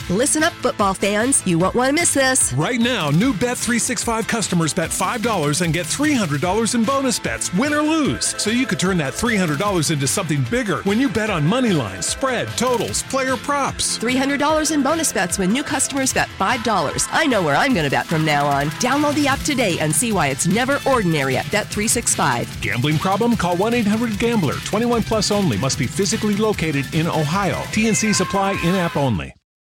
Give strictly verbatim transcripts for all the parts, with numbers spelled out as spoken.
Listen up, football fans. You won't want to miss this. Right now, new Bet three sixty-five customers bet five dollars and get three hundred dollars in bonus bets, win or lose. So you could turn that three hundred dollars into something bigger when you bet on money lines, spread, totals, player props. three hundred dollars in bonus bets when new customers bet five dollars. I know where I'm going to bet from now on. Download the app today and see why it's never ordinary at Bet three sixty-five. Gambling problem? Call one eight hundred gambler. twenty-one plus only. Must be physically located in Ohio. T N C supply in-app only.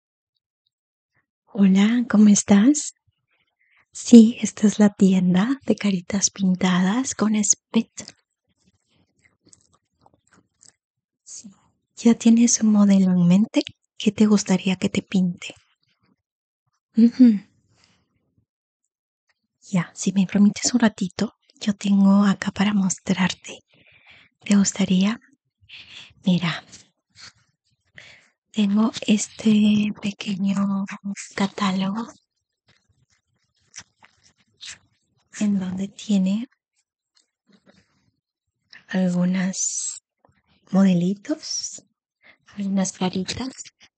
Hola, ¿cómo estás? Sí, esta es la tienda de caritas pintadas con Spit. Sí. ¿Ya tienes un modelo en mente? ¿Qué te gustaría que te pinte? Ujú. Ya, si me permites un ratito, yo tengo acá para mostrarte. ¿Te gustaría? Mira, tengo este pequeño catálogo en donde tiene algunos modelitos, algunas caritas.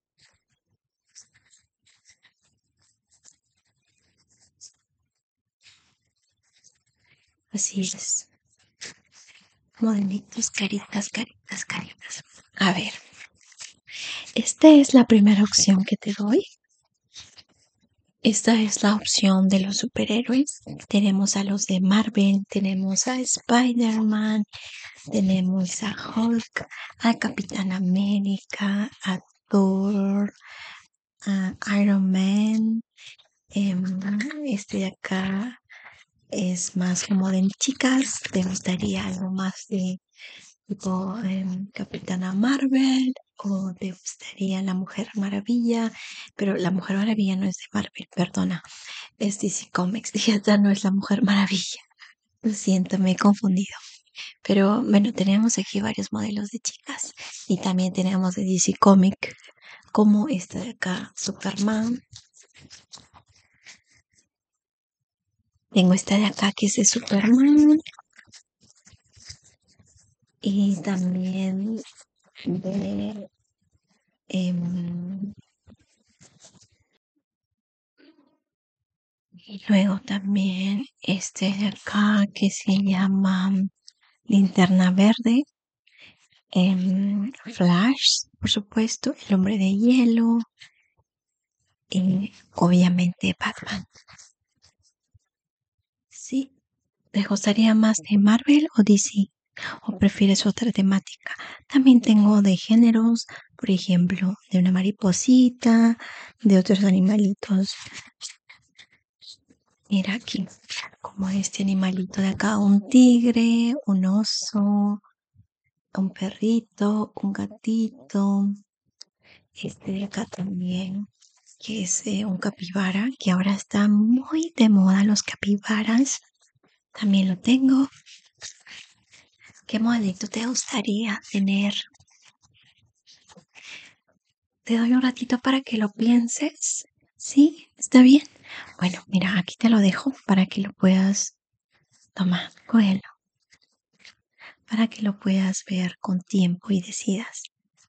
Así es. Modelitos, caritas, caritas, caritas. A ver, esta es la primera opción que te doy. Esta es la opción de los superhéroes. Tenemos a los de Marvel, tenemos a Spider-Man, tenemos a Hulk, a Capitán América, a Thor, a Iron Man. Em, este de acá es más como de chicas. ¿Te gustaría algo más de tipo em, Capitana Marvel? ¿O te gustaría la Mujer Maravilla? Pero la Mujer Maravilla no es de Marvel, perdona. Es D C Comics y esta no es la Mujer Maravilla. Lo siento, me he confundido. Pero bueno, tenemos aquí varios modelos de chicas. Y también tenemos de D C Comics, como esta de acá, Superman. Tengo esta de acá que es de Superman. Y también de... em, y luego también este de acá que se llama Linterna Verde. em, Flash, por supuesto, El Hombre de Hielo. Y obviamente Batman. Sí. ¿Te gustaría más de Marvel o D C? ¿O prefieres otra temática? También tengo de géneros, por ejemplo, de una mariposita, de otros animalitos. Mira aquí, como este animalito de acá, un tigre, un oso, un perrito, un gatito. Este de acá también, que es eh, un capibara, que ahora está muy de moda los capibaras. También lo tengo. ¿Qué modelito te gustaría tener? Te doy un ratito para que lo pienses. ¿Sí? ¿Está bien? Bueno, mira, aquí te lo dejo para que lo puedas tomar, cógelo, para que lo puedas ver con tiempo y decidas.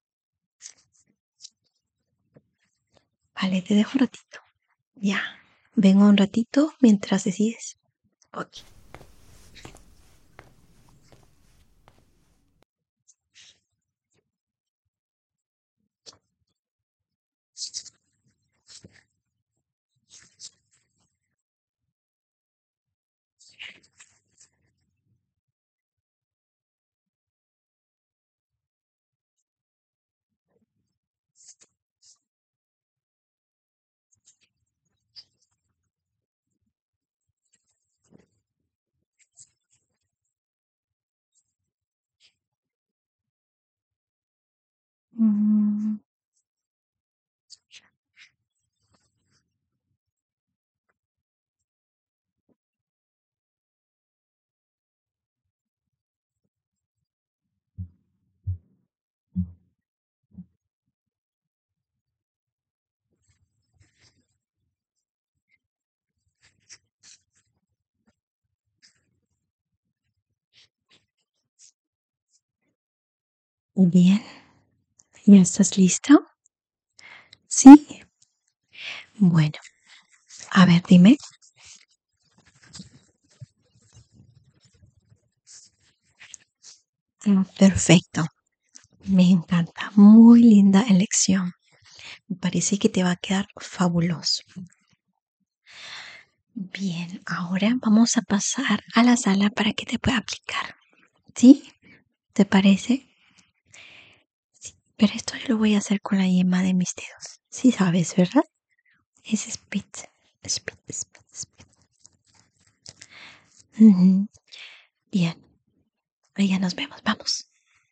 Vale, te dejo un ratito. Ya, vengo un ratito mientras decides. Ok. Mm, Bien, ¿ya estás listo? Sí. Bueno, a ver, dime. Mm, Perfecto, me encanta. Muy linda elección. Me parece que te va a quedar fabuloso. Bien, ahora vamos a pasar a la sala para que te pueda aplicar. ¿Sí? ¿Te parece? Sí, pero esto yo lo voy a hacer con la yema de mis dedos. Sí sabes, ¿verdad? Es speed, speed, speed, speed. Ujú. Bien, ahí ya nos vemos. Vamos.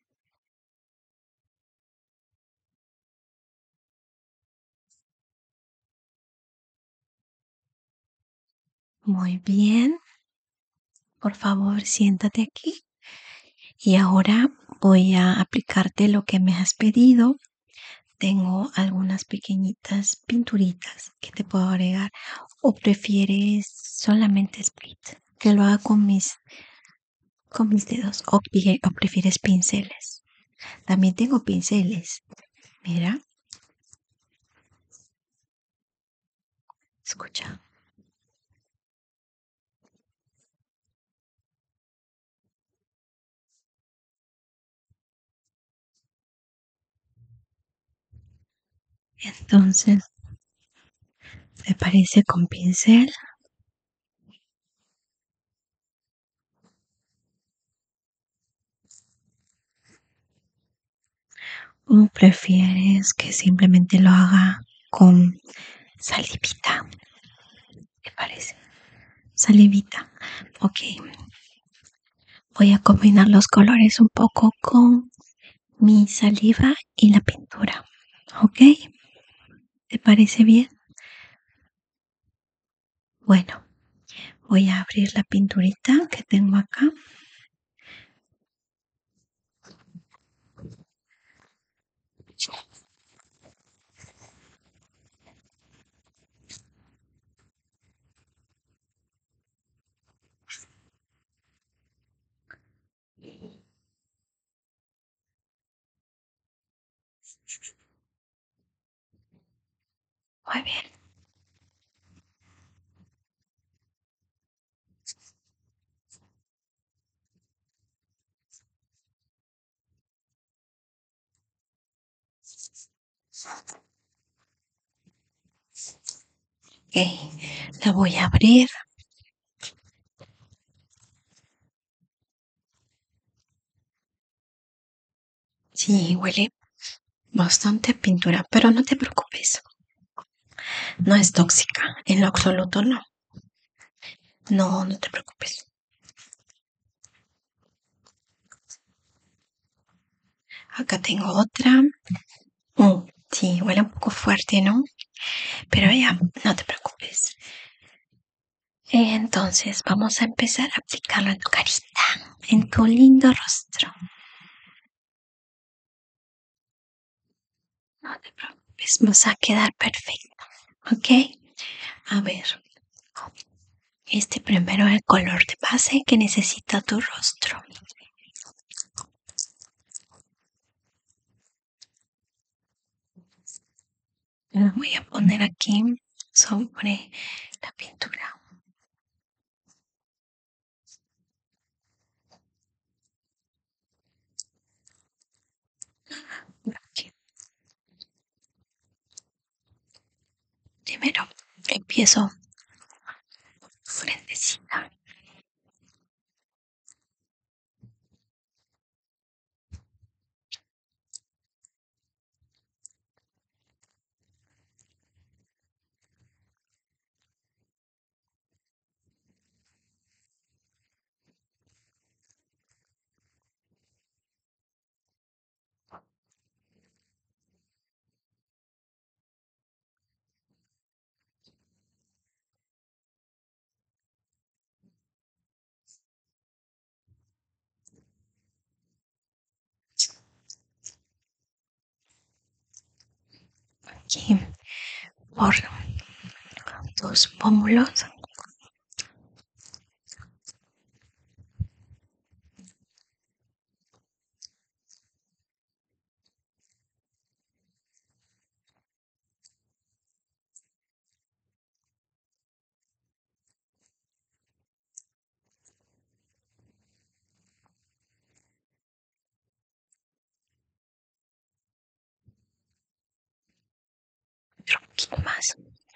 Muy bien. Por favor, siéntate aquí. Y ahora voy a aplicarte lo que me has pedido. Tengo algunas pequeñitas pinturitas que te puedo agregar. ¿O prefieres solamente split? Que lo haga con mis, con mis dedos. ¿O, pi- o prefieres pinceles? También tengo pinceles. Mira, escucha. Entonces, ¿te parece con pincel? ¿O prefieres que simplemente lo haga con salivita? ¿Te parece? Salivita. Ok. Voy a combinar los colores un poco con mi saliva y la pintura. ¿Ok? ¿Te parece bien? Bueno, voy a abrir la pinturita que tengo acá. Muy bien. Ok, la voy a abrir. Sí, huele bastante a pintura, pero no te preocupes. No es tóxica, en lo absoluto no. No, no te preocupes. Acá tengo otra. Mm, sí, huele un poco fuerte, ¿no? Pero ya, no te preocupes. Entonces vamos a empezar a aplicarlo en tu carita, en tu lindo rostro. No te preocupes, vas a quedar perfecto, ¿ok? A ver, este primero es el color de base que necesita tu rostro. Lo voy a poner aquí sobre la pintura. Aquí. Primero empiezo frentecita. Aquí por tus pómulos. más.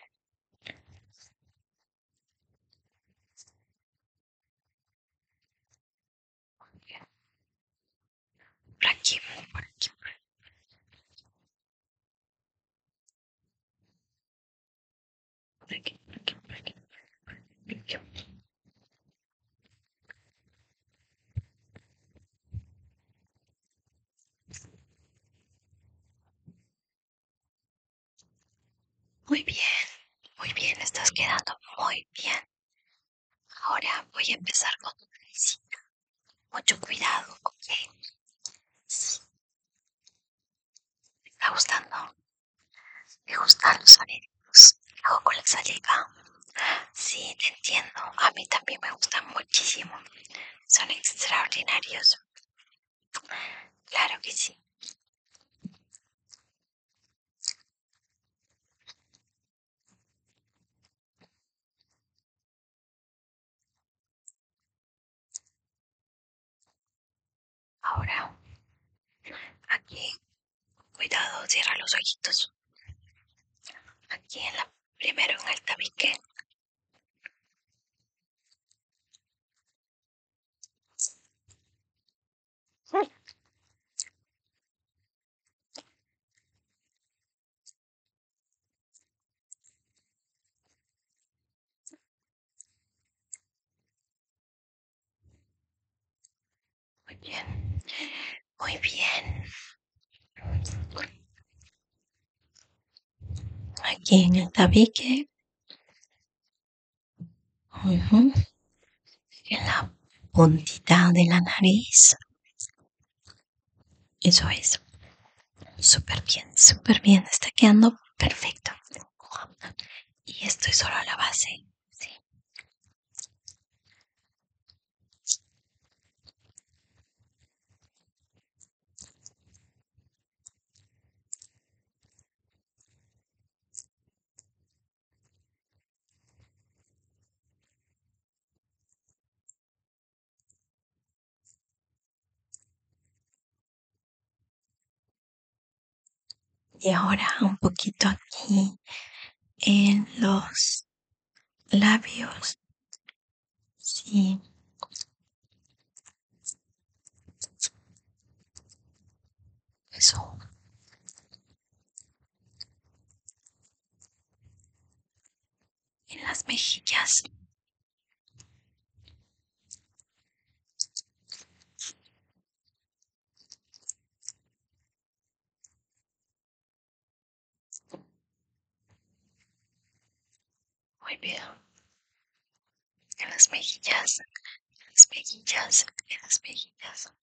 Por aquí, por aquí, por aquí, por aquí, por aquí, por aquí. Muy bien, muy bien, estás quedando muy bien. Ahora voy a empezar con tu naricita. Mucho cuidado, ¿ok? Sí, ¿te está gustando? ¿Te gustan los sonidos que hago con la saliva? Sí, te entiendo. A mí también me gustan muchísimo. Son extraordinarios. Claro que sí. Ahora, aquí, cuidado, cierra los ojitos. Aquí en la, primero en el tabique. Muy bien, muy bien. Aquí en el tabique. Ujú. En la puntita de la nariz. Eso es. Súper bien, súper bien. Está quedando perfecto. Y esto es solo la base. Sí. Y ahora un poquito aquí en los labios. Sí. Eso. En las mejillas. Muy bien. En las mejillas. En las mejillas. En las mejillas.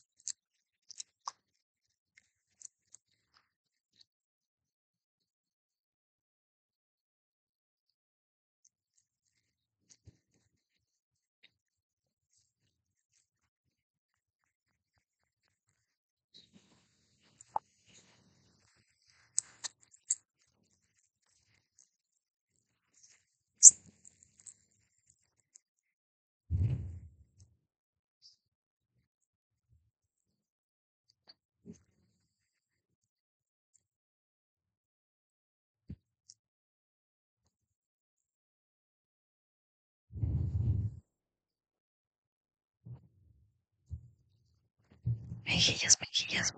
Mejillas, mejillas.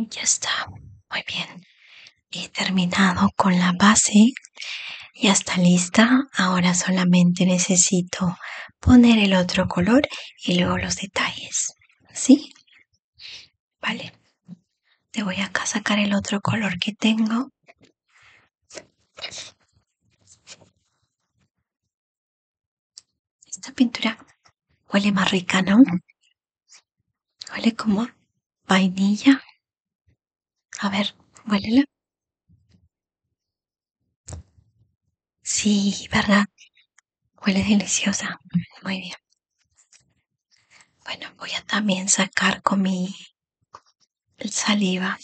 Ya está. Muy bien. He terminado con la base. Ya está lista. Ahora solamente necesito poner el otro color y luego los detalles. ¿Sí? Vale. Te voy acá a sacar el otro color que tengo. Esta pintura huele más rica, ¿no? Huele como vainilla. A ver, huélela. Sí, ¿verdad? Huele deliciosa. Muy bien. Bueno, voy a también sacar con mi saliva.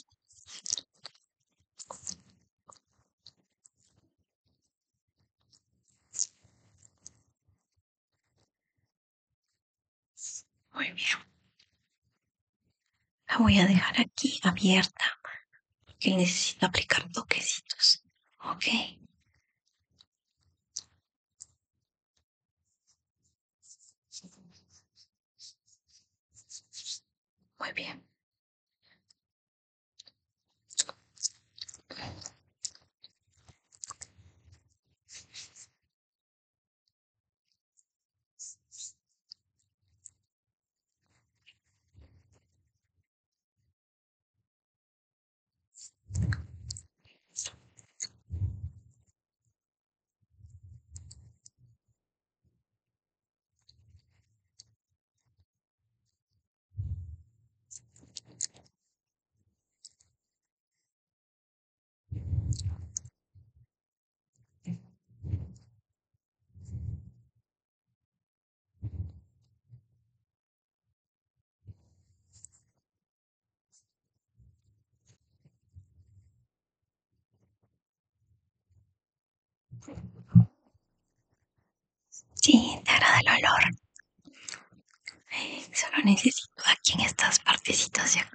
Muy bien. La voy a dejar aquí abierta porque necesito aplicar toquecitos. Ok. Muy bien. Sí, te agrada el olor. Eh, Solo necesito aquí en estas partecitas de acá.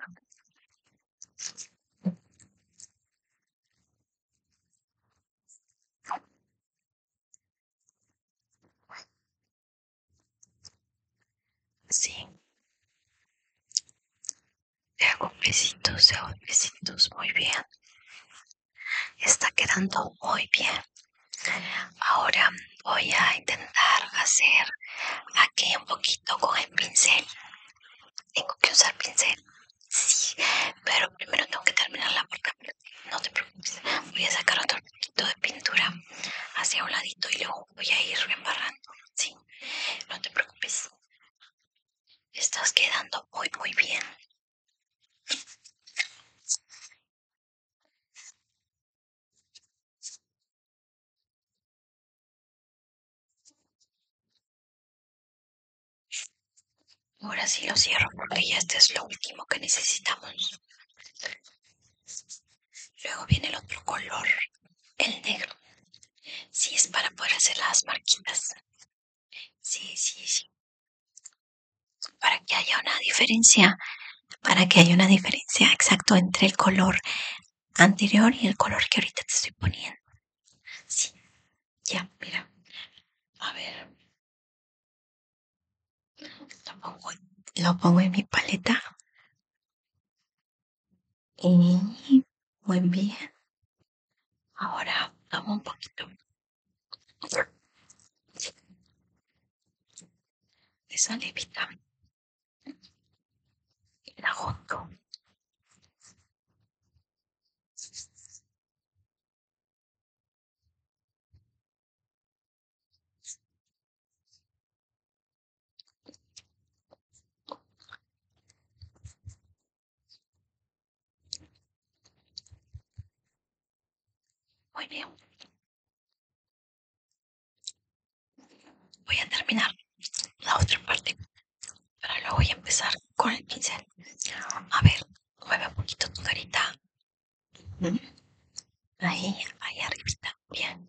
Sí, te hago besitos, te hago besitos. Muy bien. Está quedando muy bien. Ahora voy a intentar hacer aquí un poquito con el pincel. Tengo que usar pincel. Sí, pero primero tengo que terminar la boca. No te preocupes. Voy a sacar otro poquito de pintura hacia un ladito y luego voy a ir embarrando. Sí, no te preocupes. Estás quedando muy, muy bien. Ahora sí lo cierro porque ya este es lo último que necesitamos. Luego viene el otro color, el negro. Sí, es para poder hacer las marquitas. Sí, sí, sí. Para que haya una diferencia, para que haya una diferencia exacto entre el color anterior y el color que ahorita te estoy poniendo. Sí, ya, mira. A ver, lo pongo, lo pongo en mi paleta. Y muy bien. Ahora tomo un poquito de salivita y la junto. Muy bien. Voy a terminar la otra parte. Pero luego voy a empezar con el pincel. A ver, mueve un poquito tu carita. ¿Mm? Ahí, ahí arribita. Bien.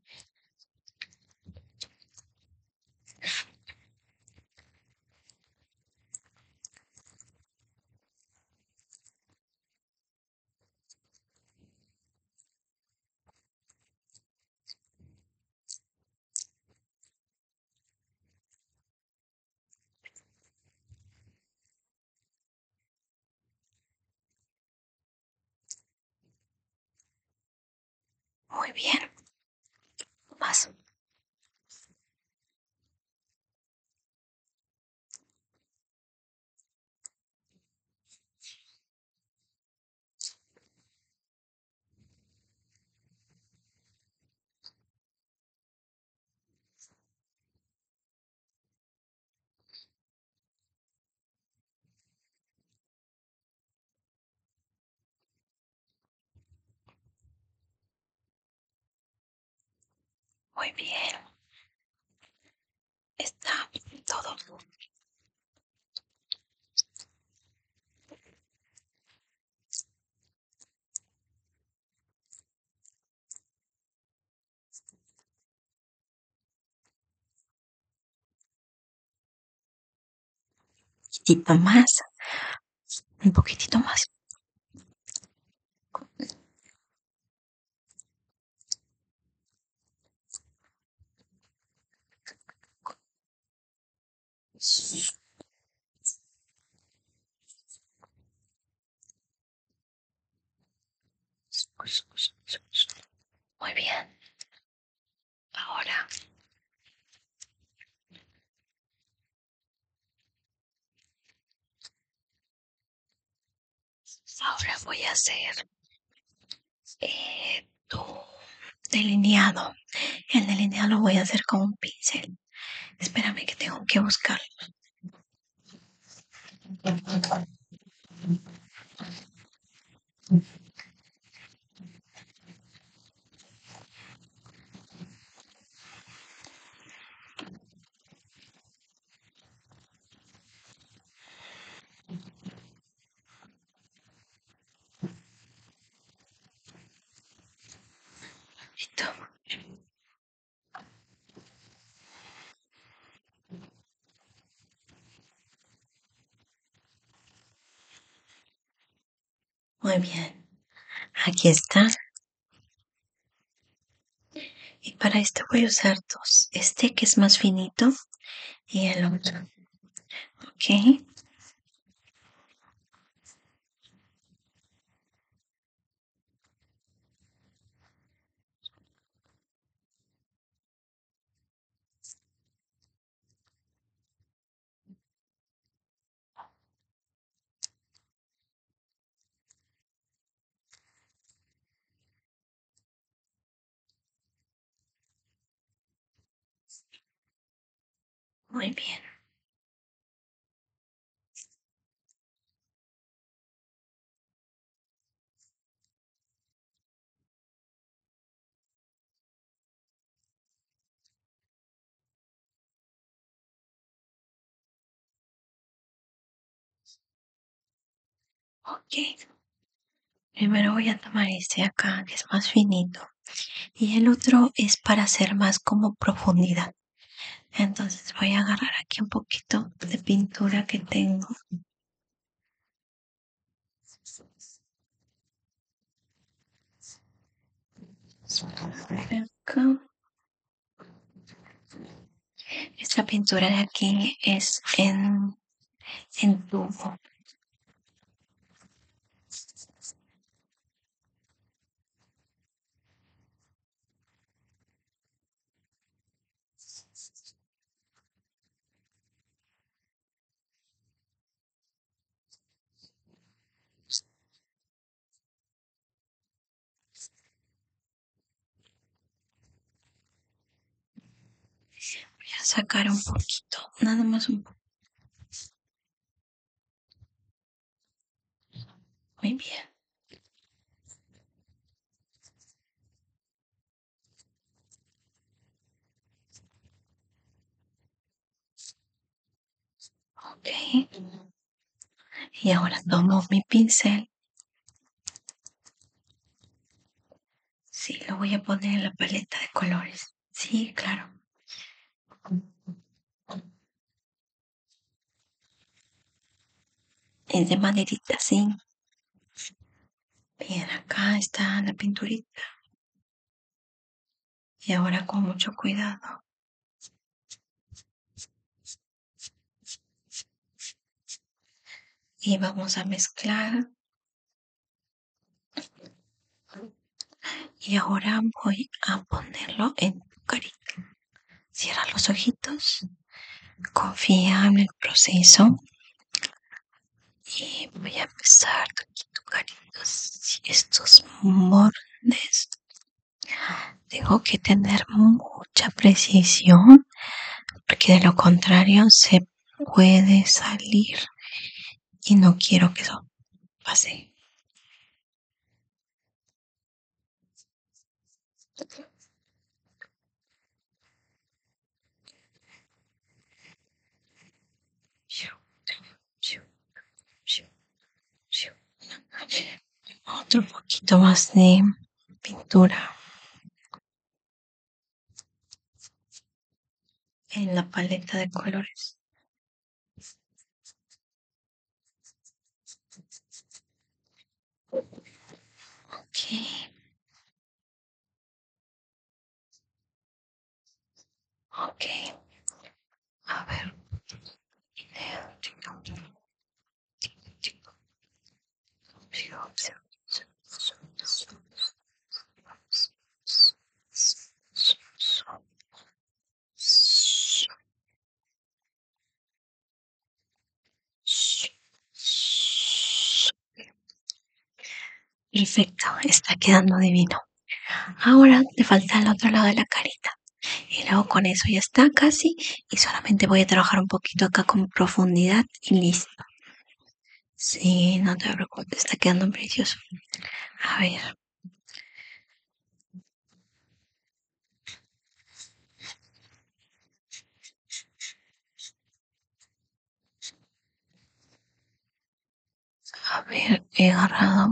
Muy bien. Más. Muy bien. Está todo. Un poquitito más. Un poquitito más. Muy bien. Ahora. Ahora voy a hacer eh, tu delineado. El delineado lo voy a hacer con un pincel. Espérame que tengo que buscarlo. Listo. Muy bien. Aquí está. Y para esto voy a usar dos. Este que es más finito y el otro. Ok. Muy bien. Ok. Primero voy a tomar este acá, que es más finito. Y el otro es para hacer más como profundidad. Entonces voy a agarrar aquí un poquito de pintura que tengo. Acá. Esta pintura de aquí es en, en tubo. Voy a sacar un poquito, nada más un poco. Muy bien. Ok. Y ahora tomo mi pincel. Sí, lo voy a poner en la paleta de colores. Sí, claro. Es de maderita, sí. Bien, acá está la pinturita. Y ahora con mucho cuidado. Y vamos a mezclar. Y ahora voy a ponerlo en tu carita. Cierra los ojitos, confía en el proceso y voy a empezar aquí tu carita. Si estos bordes, tengo que tener mucha precisión porque de lo contrario se puede salir y no quiero que eso pase. Otro poquito más de pintura en la paleta de colores. Ok. Ok. A ver. Perfecto, está quedando divino. Ahora te falta el otro lado de la carita. Y luego con eso ya está casi. Y solamente voy a trabajar un poquito acá con profundidad y listo. Sí, no te preocupes, está quedando precioso. A ver. A ver, he agarrado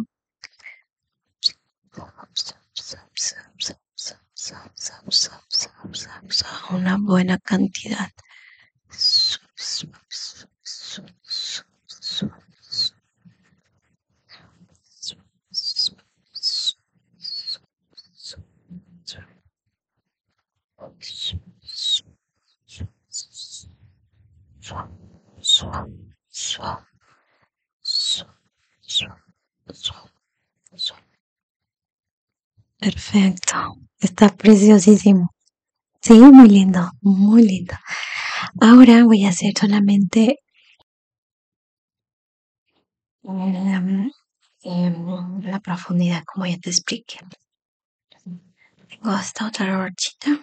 una buena cantidad. Perfecto, está preciosísimo. Sí, muy lindo, muy lindo. Ahora voy a hacer solamente em, em, la profundidad, como ya te expliqué. Tengo esta otra brochita.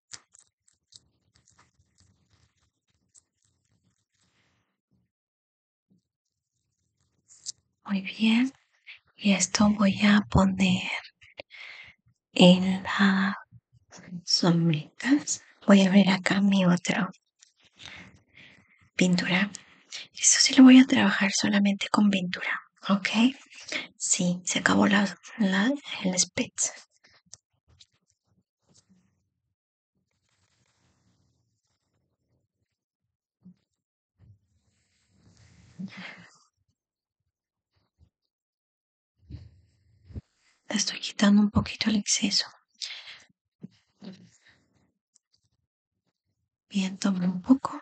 Muy bien. Y esto voy a poner en las sombritas. Voy a abrir acá mi otra pintura. Esto sí lo voy a trabajar solamente con pintura, ¿ok? Sí, se acabó la, la, el spets. Le estoy quitando un poquito el exceso. Bien, toma un poco.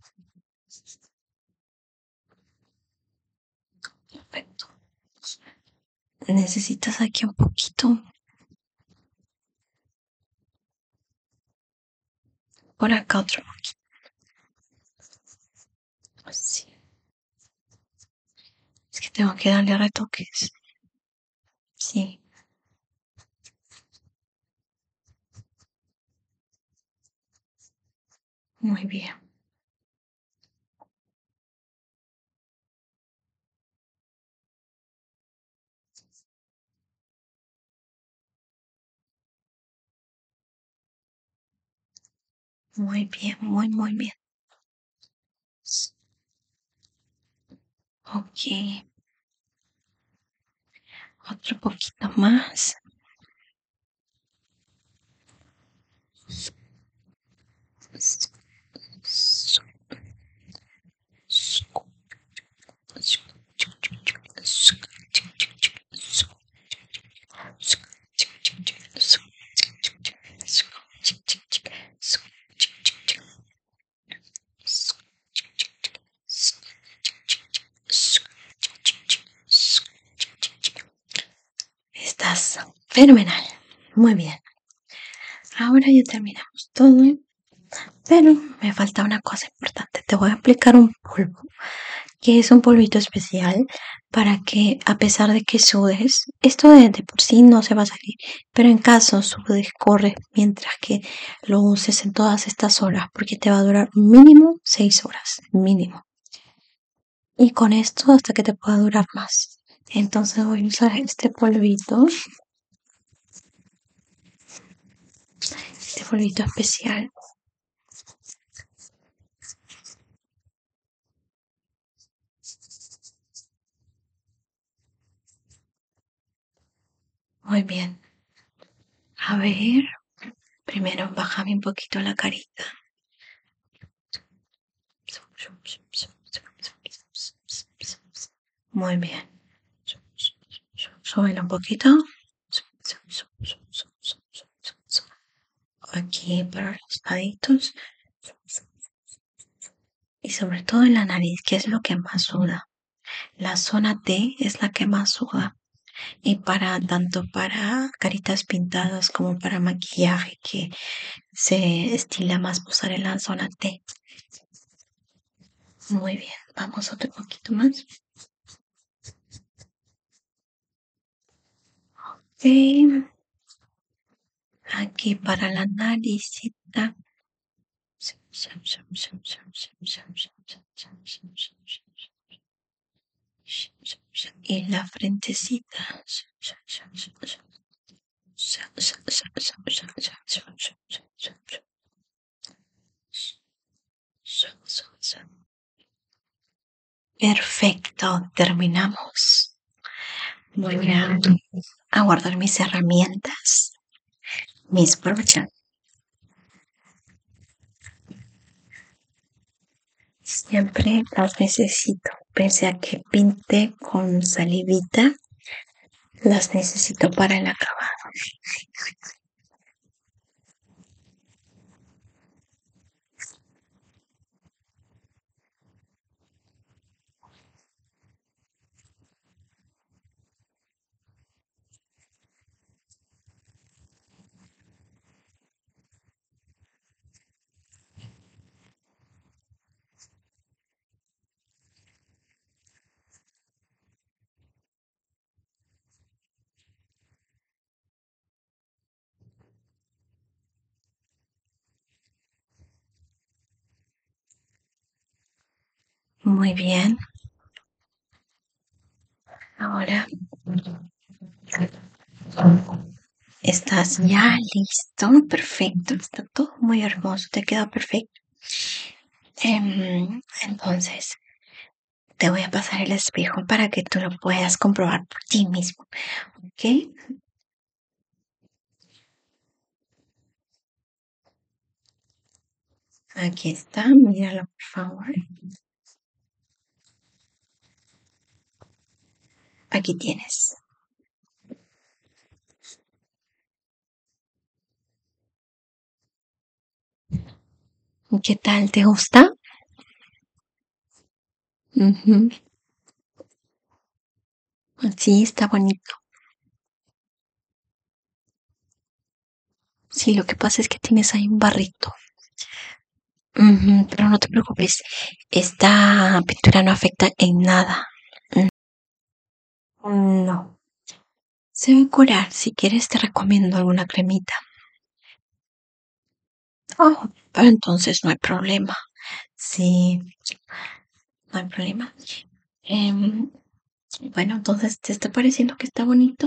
Perfecto. Necesitas aquí un poquito. Por acá otro poquito. Así. Es que tengo que darle retoques. Sí. Muy bien. Muy bien, muy, muy bien. Ok. Otro poquito más. Estás fenomenal. Muy bien. Ahora ya terminamos todo, pero me falta una cosa importante. Te voy a aplicar un polvo, que es un polvito especial para que, a pesar de que sudes, esto de, de por sí no se va a salir, pero en caso sudes, corre mientras que lo uses en todas estas horas, porque te va a durar mínimo seis horas, mínimo. Y con esto hasta que te pueda durar más. Entonces voy a usar este polvito, este polvito especial. Muy bien. A ver, primero bájame un poquito la carita. Muy bien. Súbelo un poquito. Aquí para los laditos. Y sobre todo en la nariz, que es lo que más suda. La zona T es la que más suda. Y para tanto para caritas pintadas como para maquillaje que se estila más usar en la zona T. Muy bien, vamos otro poquito más. Ok. Aquí para la naricita. Y la frentecita. Perfecto, terminamos. Voy a, a guardar mis herramientas, mis brochas. Siempre las necesito, pese a que pinte con salivita, las necesito para el acabado. Muy bien. Ahora estás ya listo, perfecto, está todo muy hermoso, te queda perfecto. Em, entonces, te voy a pasar el espejo para que tú lo puedas comprobar por ti mismo, ¿ok? Aquí está, míralo por favor. Aquí tienes. ¿Qué tal? ¿Te gusta? Ujú. Sí, está bonito. Sí, lo que pasa es que tienes ahí un barrito. Ujú, pero no te preocupes, esta pintura no afecta en nada. Mm, No, se va a curar. Si quieres te recomiendo alguna cremita. Oh, pero entonces no hay problema. Sí, no hay problema. Em, bueno, entonces, ¿te está pareciendo que está bonito?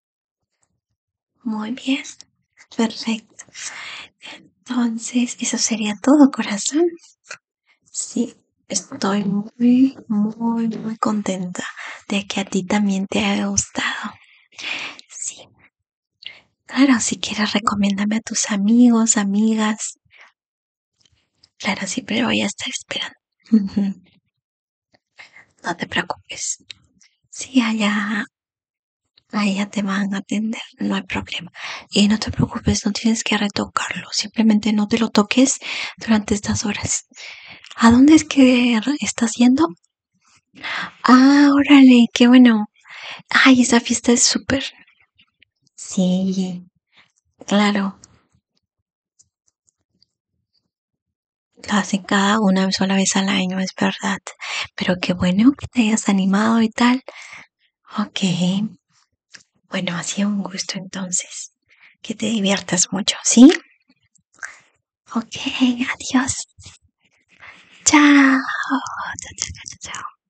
Muy bien, perfecto. Entonces, eso sería todo, corazón. Sí, estoy muy, muy, muy contenta de que a ti también te haya gustado. Sí, claro, si quieres, recomiéndame a tus amigos, amigas. Claro, siempre voy a estar esperando. Ujú. No te preocupes. Sí, allá, allá te van a atender, no hay problema. Y no te preocupes, no tienes que retocarlo. Simplemente no te lo toques durante estas horas. ¿A dónde es que estás yendo? Ah, órale, qué bueno. Ay, esa fiesta es súper. Sí, Claro, lo hacen cada una sola vez al año, es verdad. Pero qué bueno que te hayas animado y tal. Ok, bueno, ha sido un gusto entonces. Que te diviertas mucho, ¿sí? Ok, adiós. Chao. Chao, chao, chao, chao.